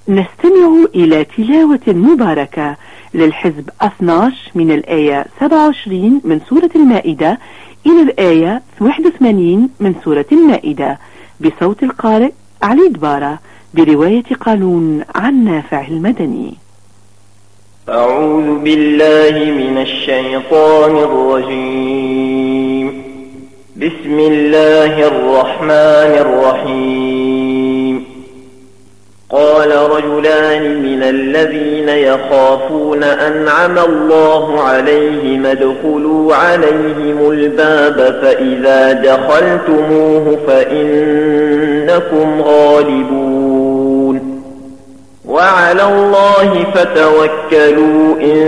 نستمع إلى تلاوة مباركة للحزب 12 من الآية 27 من سورة المائدة إلى الآية 81 من سورة المائدة بصوت القارئ علي دبارة برواية قالون عن نافع المدني. أعوذ بالله من الشيطان الرجيم. بسم الله الرحمن الرحيم. قال رجلان من الذين يخافون أنعم الله عليهم ادخلوا عليهم الباب فإذا دخلتموه فإنكم غالبون وعلى الله فتوكلوا إن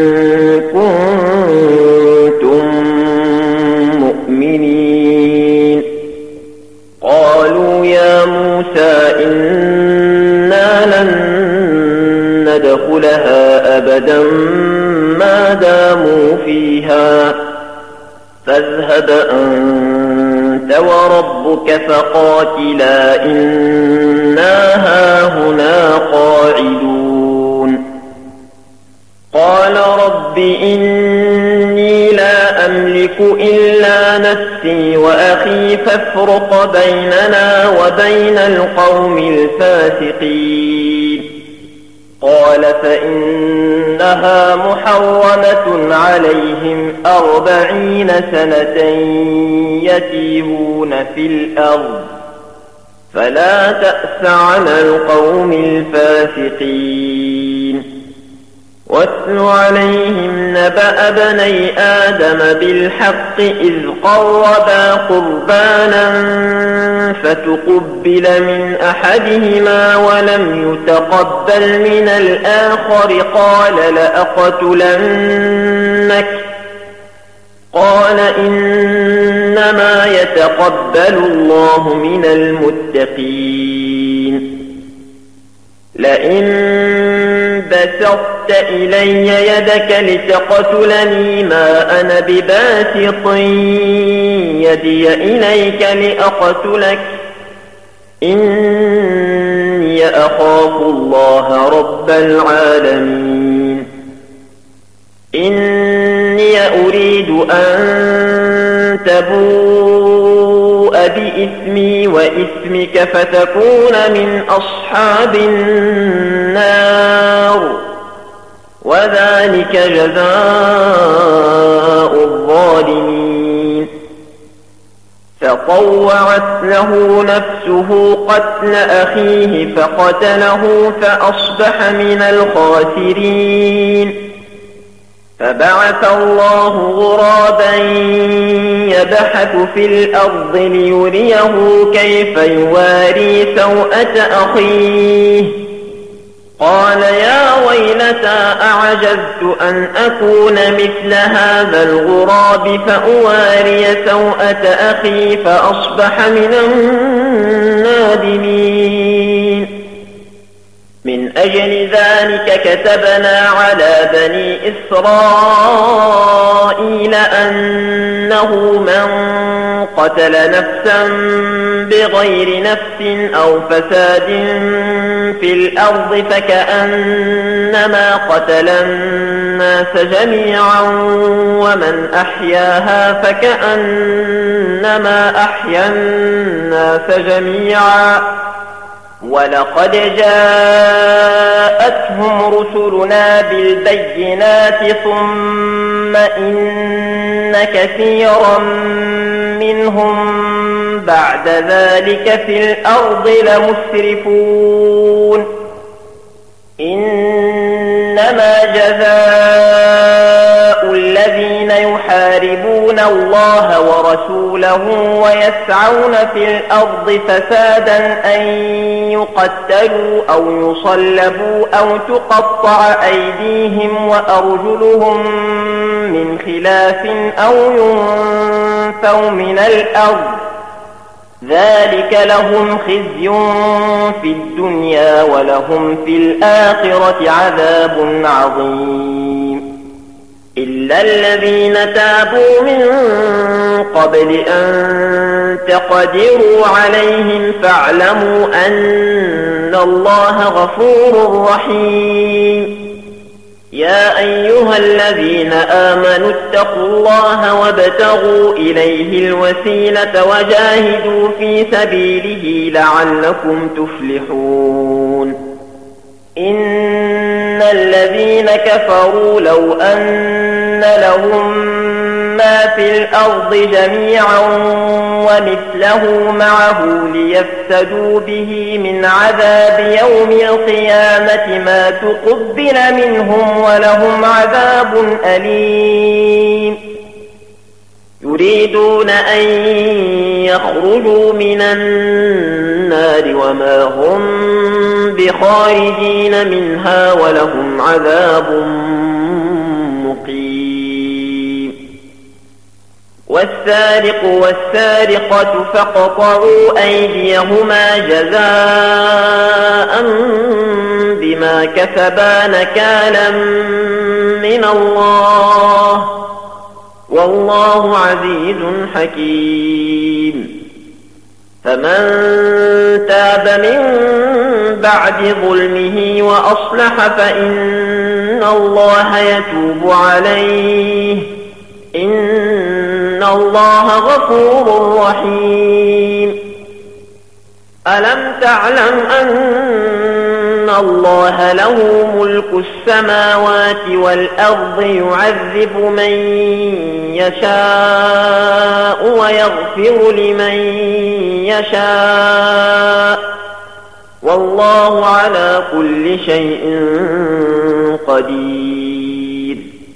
كنتم مؤمنين. قالوا يا موسى إنا لن ندخلها أبدا ما داموا فيها فاذهب أنت وربك فقاتلا إنا هاهنا قاعدون. قال رب إني لا أملك إلا نفسي وأخي فافرق بيننا وبين القوم الفاسقين. قال فإنها محرمة عليهم 40 سنة يتيهون في الأرض فلا تأس على القوم الفاسقين. واتل عليهم نبأ بني آدم بالحق إذ قربا قربانا فتقبل من أحدهما ولم يتقبل من الآخر قال لأقتلنك. قال إنما يتقبل الله من المتقين. لئن بسطت إلي يدك لتقتلني ما أنا بباسط يدي إليك لأقتلك إني أخاف الله رب العالمين. إني أريد أن تبوء بإثمي وإثمك فتكون من أصحاب النار وذلك جزاء الظالمين. فطوعت له نفسه قتل أخيه فقتله فأصبح من الخاسرين. فبعث الله غرابا يبحث في الأرض ليريه كيف يواري سوءة أخيه. قال يا ويلتى أعجزت أن أكون مثل هذا الغراب فأواري سوءة أخي فأصبح من النادمين. من أجل ذلك كتبنا على بني إسرائيل أنه من قتل نفسا بغير نفس أو فساد في الأرض فكأنما قتل الناس جميعا ومن أحياها فكأنما أحيا الناس جميعا. ولقد جاءتهم رسلنا بالبينات ثم إن كثيرا منهم بعد ذلك في الأرض لمسرفون. إنما جزاء الذين يحاربون الله ورسوله ويسعون في الأرض فسادا أن يقتلوا أو يصلبوا أو تقطع أيديهم وأرجلهم من خلاف أو ينفوا من الأرض ذلك لهم خزي في الدنيا ولهم في الآخرة عذاب عظيم. إلا الذين تابوا من قبل أن تقدروا عليهم فاعلموا أن الله غفور رحيم. يا أيها الذين آمنوا اتقوا الله وابتغوا إليه الوسيلة وجاهدوا في سبيله لعلكم تفلحون. إن الذين كفروا لو أن لهم ما في الأرض جميعا ومثله معه ليفتدوا به من عذاب يوم القيامة ما تقبل منهم ولهم عذاب أليم. يريدون أن يخرجوا من النار وما هم بخارجين منها ولهم عذاب مقيم. والسارق والسارقة فاقطعوا أيديهما جزاء بما كسبا نكالا من الله والله عزيز حكيم. فمن تاب من بعد ظلمه وأصلح فإن الله يتوب عليه إن الله غفور رحيم. ألم تعلم أن الله له ملك السماوات والأرض يعذب من يشاء ويغفر لمن يشاء والله على كل شيء قدير.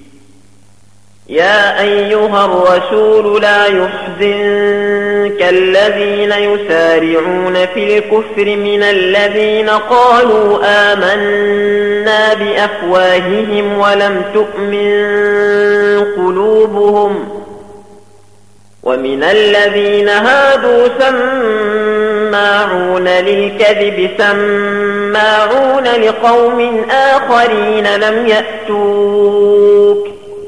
يا أيها الرسول لا يحزنك الذين يسارعون في الكفر من الذين قالوا آمنا بأفواههم ولم تؤمن قلوبهم ومن الذين هادوا سماعون للكذب سماعون لقوم آخرين لم يأتوك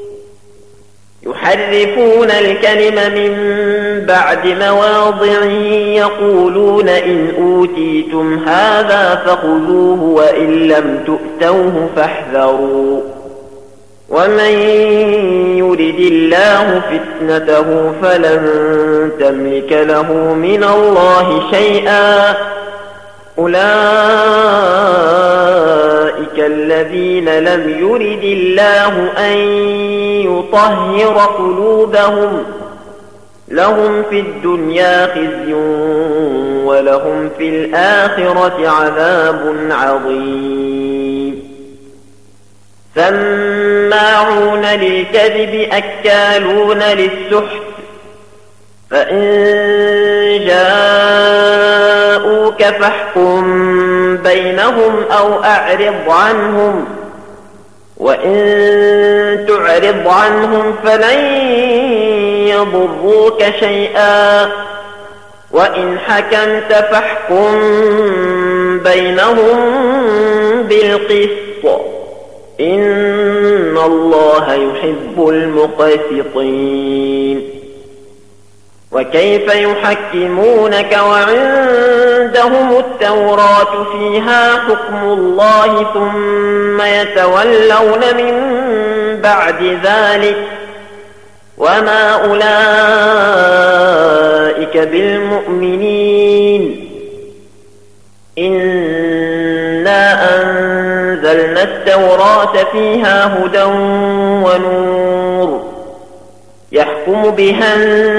يحرفون الكلم من بعد مواضعه يقولون إن أوتيتم هذا فخذوه وإن لم تؤتوه فاحذروا ومن يرد الله فتنته فلن تملك له من الله شيئا أولئك الذين لم يرد الله أن يطهر قلوبهم لهم في الدنيا خزي ولهم في الآخرة عذاب عظيم. سماعون للكذب أكالون للسحت فإن جاءوك فاحكم بينهم أو أعرض عنهم وإن تعرض عنهم فلن يضروك شيئا وإن حكمت فاحكم بينهم بالقسط إن الله يحب المقسطين. وكيف يحكمونك وعندهم التوراة فيها حكم الله ثم يتولون من بعد ذلك وما أولئك بالمؤمنين. إنا أنزلنا التوراة فيها هدى ونور يحكم بها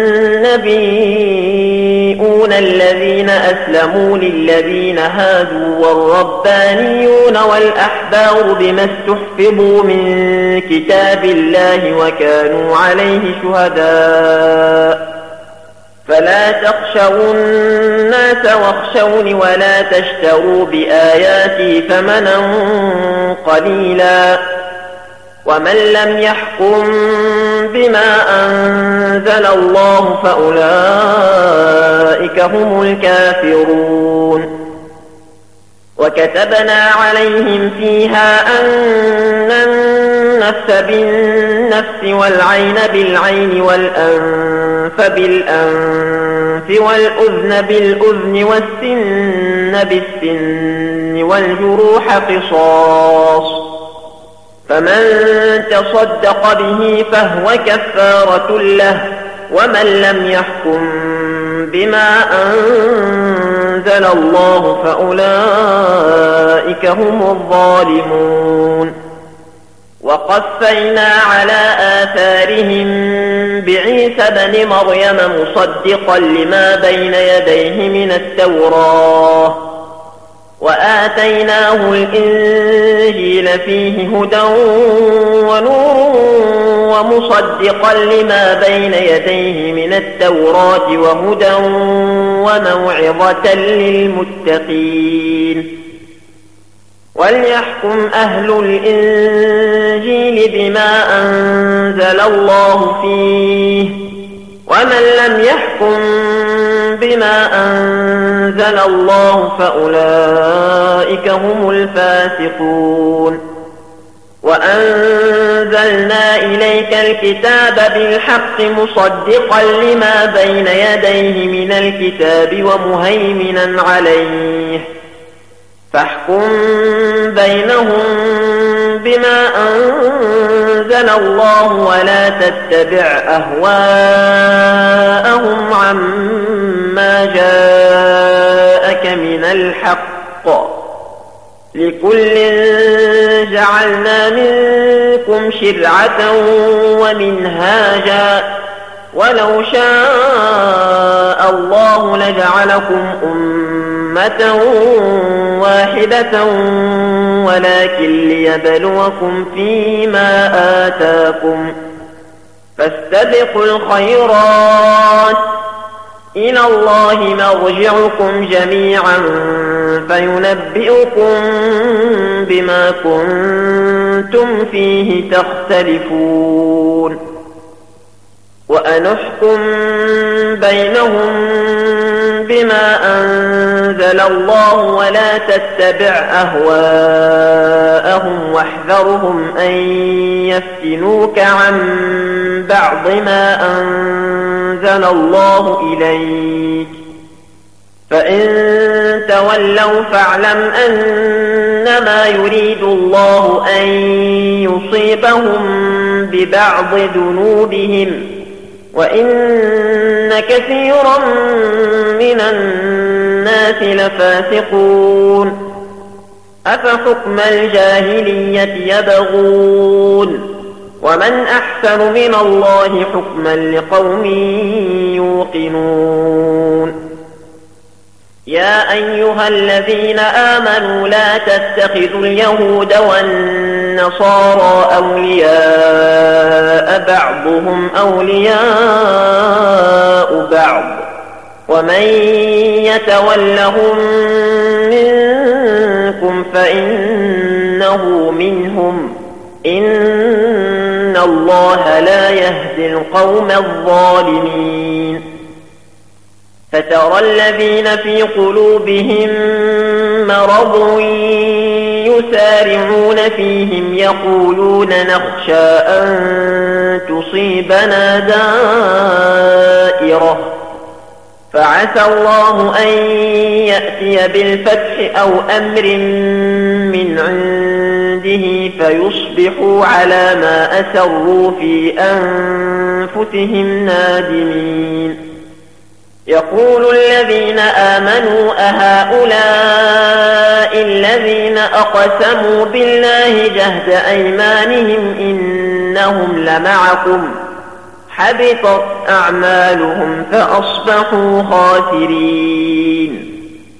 النبيون الذين أسلموا للذين هادوا والربانيون والأحبار بما استحفظوا من كتاب الله وكانوا عليه شهداء فلا تخشوا الناس واخشوني ولا تشتروا بآياتي ثمنا قليلا ومن لم يحكم بما أنزل الله فأولئك هم الكافرون. وكتبنا عليهم فيها أن النفس بالنفس والعين بالعين والأنف بالأنف والأذن بالأذن والسن بالسن والجروح قصاص، فمن تصدق به فهو كفارة له، ومن لم يحكم بما أنزل الله فأولئك هم الظالمون. وقفينا على آثارهم بعيسى بن مريم مصدقا لما بين يديه من التوراة، وآتيناه الإنجيل فيه هدى ونور ومصدقا لما بين يديه من التوراة وهدى وموعظة للمتقين. وليحكم أهل الإنجيل بما أنزل الله فيه، ومن لم يحكم بما أنزل الله فأولئك هم الفاسقون. وأنزلنا إليك الكتاب بالحق مصدقا لما بين يديه من الكتاب ومهيمنا عليه، فاحكم بينهم بما أنزل الله ولا تتبع أهواءهم عما جاءك من الحق، لكل جعلنا منكم شرعة ومنهاجا، ولو شاء الله لجعلكم أمة واحدة ولكن ليبلوكم فيما آتاكم، فاستبقوا الخيرات، إلى الله مرجعكم جميعا فينبئكم بما كنتم فيه تختلفون. وأنحكم بينهم بما أنزل الله ولا تتبع أهواءهم واحذرهم أن يفتنوك عن بعض ما أنزل الله إليك، فإن تولوا فاعلم أنما يريد الله أن يصيبهم ببعض ذنوبهم، وإن كثيرا من الناس لفاسقون. أفحكم الجاهلية يبغون، ومن أحسن من الله حكما لقوم يوقنون. يا أيها الذين آمنوا لا تتخذوا اليهود والنصارى أولياء بعضهم أولياء بعض، ومن يتولهم منكم فإنه منهم، إن الله لا يهدي القوم الظالمين. فترى الذين في قلوبهم مرض يسارعون فيهم يقولون نخشى أن تصيبنا دائرة، فعسى الله أن يأتي بالفتح أو أمر من عنده فيصبحوا على ما أسروا في أنفسهم نادمين. يقول الذين آمنوا أهؤلاء الذين أقسموا بالله جهد أيمانهم إنهم لمعكم، حبطت أعمالهم فأصبحوا خاسرين.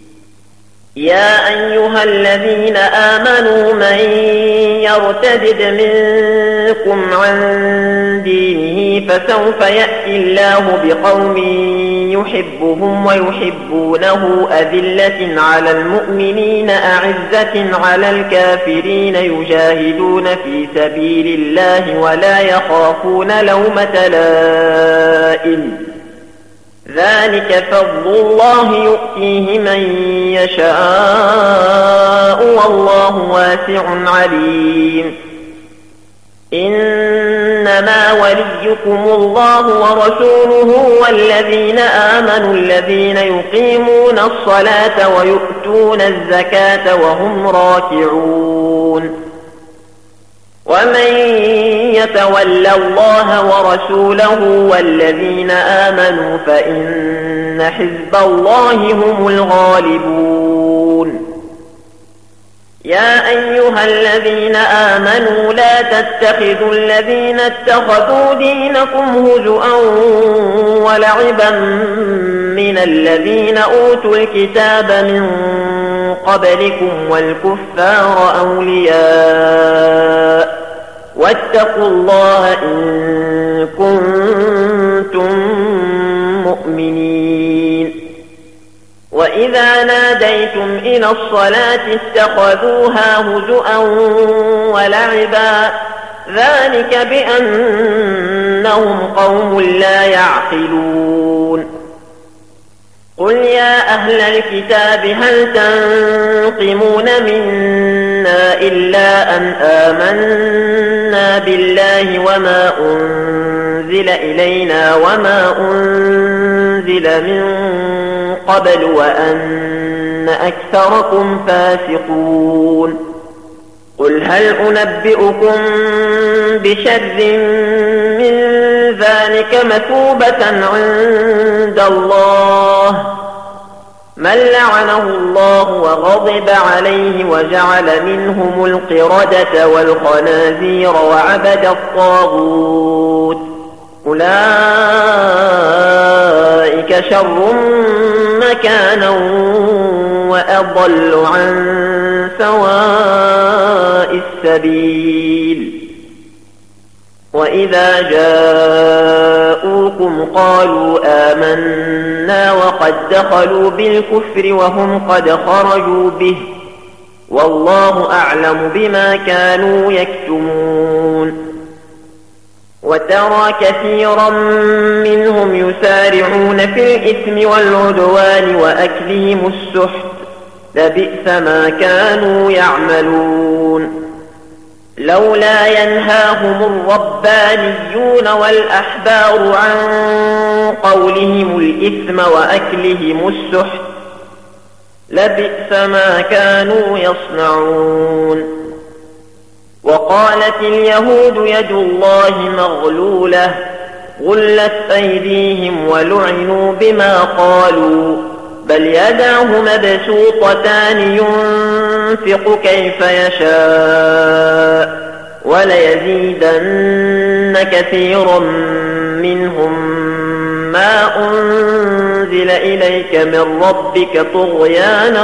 يا أيها الذين آمنوا من يرتد منكم عن دينه فسوف يأتي الله بقوم يحبهم ويحبونه أذلة على المؤمنين أعزة على الكافرين يجاهدون في سبيل الله ولا يخافون لومة لائم، ذلك فضل الله يؤتيه من يشاء والله واسع عليم. إنما وليكم الله ورسوله والذين آمنوا الذين يقيمون الصلاة ويؤتون الزكاة وهم راكعون ومن يتول الله ورسوله والذين آمنوا فإن حزب الله هم الغالبون يا أيها الذين آمنوا لا تتخذوا الذين اتخذوا دينكم هزؤا ولعبا من الذين أوتوا الكتاب من قبلكم والكفار أولياء واتقوا الله إن كنتم مؤمنين وإذا ناديتم إلى الصلاة اتخذوها هزؤا ولعبا ذلك بأنهم قوم لا يعقلون قل يا أهل الكتاب هل تنقمون منا إلا أن آمنا بالله وما أنزل إلينا وما أنزل من قبل وأن أكثركم فاسقون قل هل أنبئكم بشر من ذلك مثوبة عند الله من لعنه الله وغضب عليه وجعل منهم القردة والخنازير وعبد الطاغوت أولئك شر مكانا وأضل عن سواء السبيل وإذا جاءوكم قالوا آمنا وقد دخلوا بالكفر وهم قد خرجوا به والله أعلم بما كانوا يكتمون وترى كثيرا منهم يسارعون في الإثم والعدوان وأكلهم السحت لبئس ما كانوا يعملون لولا ينهاهم الربانيون والأحبار عن قولهم الإثم وأكلهم السحت لبئس ما كانوا يصنعون وقالت اليهود يد الله مغلولة غلت أيديهم ولعنوا بما قالوا بل يداه مبسوطتان ينفق كيف يشاء وليزيدن كثيرا منهم ما أنزل إليك من ربك طغيانا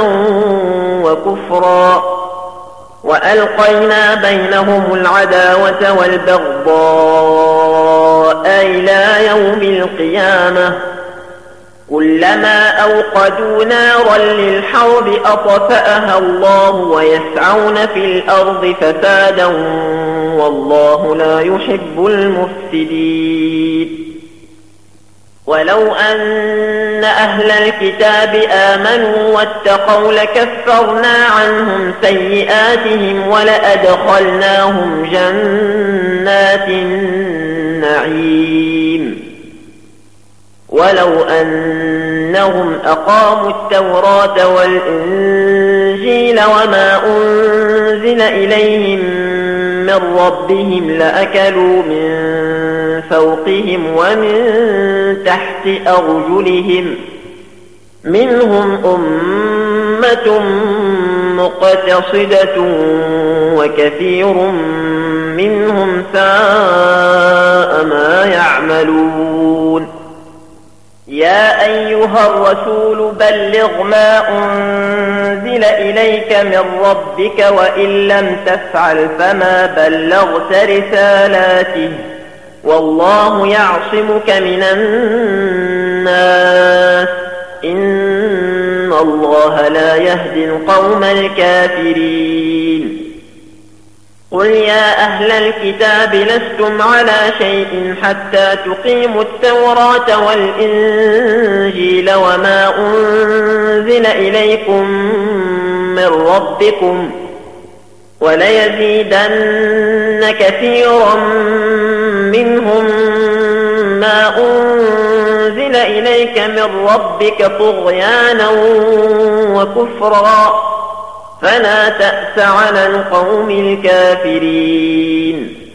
وكفرا وألقينا بينهم العداوة والبغضاء إلى يوم القيامة كلما أوقدوا نارا للحرب أطفأها الله ويسعون في الأرض فسادا والله لا يحب المفسدين ولو أن أهل الكتاب آمنوا واتقوا لكفرنا عنهم سيئاتهم ولأدخلناهم جنات النعيم ولو أنهم أقاموا التوراة والإنجيل وما أنزل إليهم من ربهم لأكلوا من فوقهم ومن تحت أرجلهم منهم أمة مقتصدة وكثير منهم ساء ما يعملون يا أيها الرسول بلغ ما أنزل إليك من ربك وإن لم تفعل فما بلغت رسالاته والله يعصمك من الناس إن الله لا يهدي القوم الكافرين قل يا أهل الكتاب لستم على شيء حتى تقيموا التوراة والإنجيل وما أنزل إليكم من ربكم وليزيدن كثيرا منهم ما أنزل إليك من ربك طغيانا وكفرا فلا تأس على القوم الكافرين.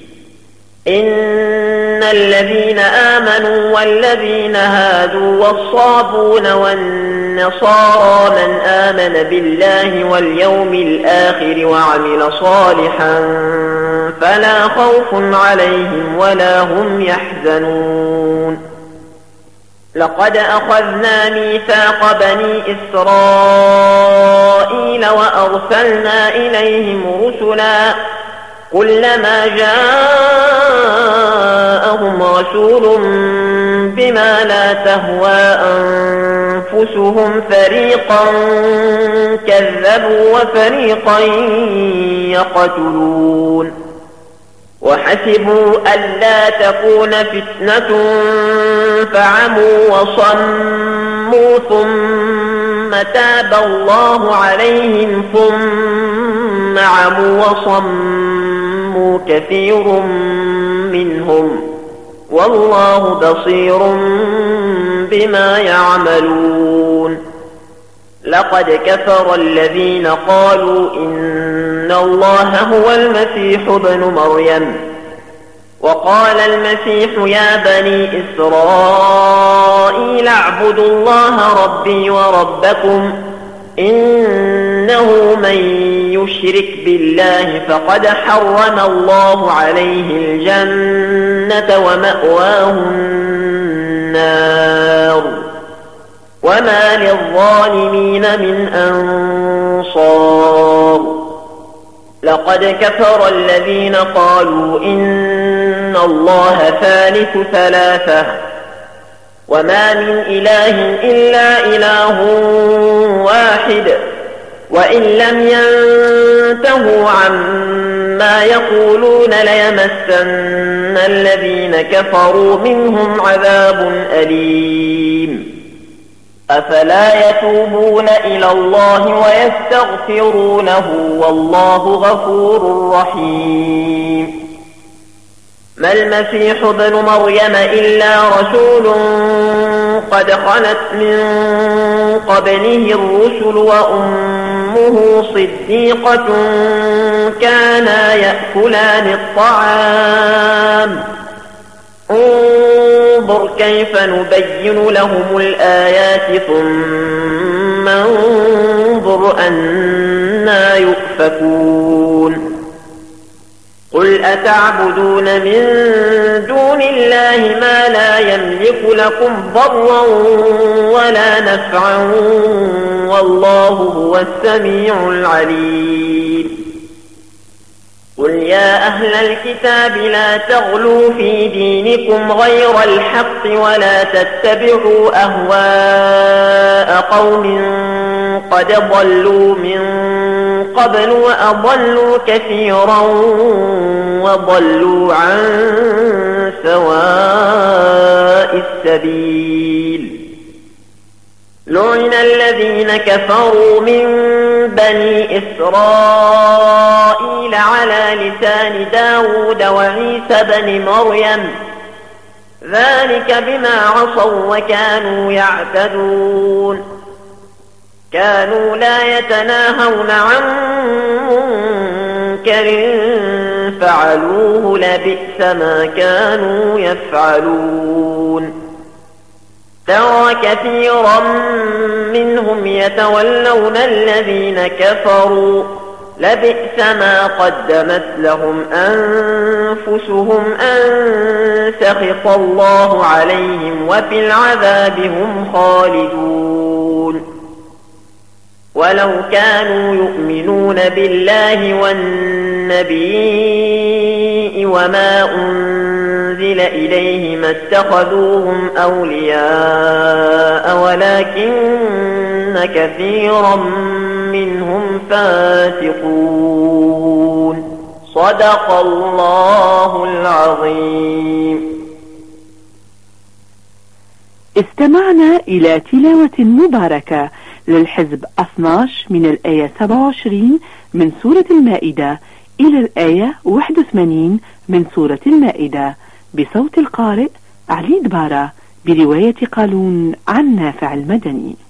إن الذين آمنوا والذين هادوا والصابون والنصارى من آمن بالله واليوم الآخر وعمل صالحا فلا خوف عليهم ولا هم يحزنون. لقد أخذنا ميثاق بني إسرائيل وأرسلنا إليهم رسلا كلما جاءهم رسول بما لا تهوى أنفسهم فريقا كذبوا وفريقا يقتلون. وحسبوا ألا تكون فتنة فعموا وصموا ثم تاب الله عليهم ثم عموا وصموا كثير منهم والله بصير بما يعملون. لقد كفر الذين قالوا إن الله هو المسيح ابن مريم وقال المسيح يا بني إسرائيل اعبدوا الله ربي وربكم إنه من يشرك بالله فقد حرم الله عليه الجنة ومأواه النار وما للظالمين من أنصار. لقد كفر الذين قالوا إن الله ثالث ثلاثة وما من إله إلا إله واحد وإن لم ينتهوا عما يقولون ليمسن الذين كفروا منهم عذاب أليم. أفلا يتوبون إلى الله ويستغفرونه والله غفور رحيم. ما المسيح ابن مريم إلا رسول قد خلت من قبله الرسل وأمه صديقة كانا يأكلان الطعام انظر كيف نبين لهم الآيات ثم انظر أنى يؤفكون. قل أتعبدون من دون الله ما لا يملك لكم ضرا ولا نفعا والله هو السميع العليم. قل يا أهل الكتاب لا تغلوا في دينكم غير الحق ولا تتبعوا أهواء قوم قد ضلوا من قبل وأضلوا كثيرا وضلوا عن سواء السبيل. لعن الذين كفروا من بني إسرائيل على لسان داود وعيسى بن مريم ذلك بما عصوا وكانوا يعتدون. كانوا لا يتناهون عن منكر فعلوه لبئس ما كانوا يفعلون. ترى كثيرا منهم يتولون الذين كفروا لبئس ما قدمت لهم أنفسهم أن سخط الله عليهم وفي العذاب هم خالدون. ولو كانوا يؤمنون بالله والنبي وما أنزل إليه ما اتخذوهم أولياء ولكن كثيرا منهم فاسقون. صدق الله العظيم. استمعنا إلى تلاوة مباركة للحزب 12 من الآية 27 من سورة المائدة إلى الآية 81 من سورة المائدة، بصوت القارئ علي دبارة، برواية قالون عن نافع المدني.